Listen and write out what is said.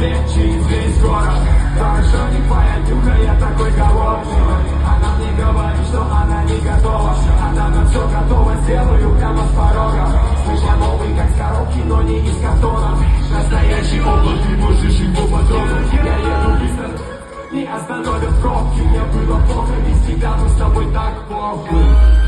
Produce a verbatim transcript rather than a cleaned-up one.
свет через весь город. Хорошо не пойдюха, я такой голодный. Она мне говорит, что она не готова. Она на все готова, сделаю прямо с порога. Слышь, я новый, как с коробки, но не из картона. Настоящий опыт, ты можешь его потрогать. Я еду быстро, не остановят пробки. Мне было плохо без тебя, но с тобой так похуй.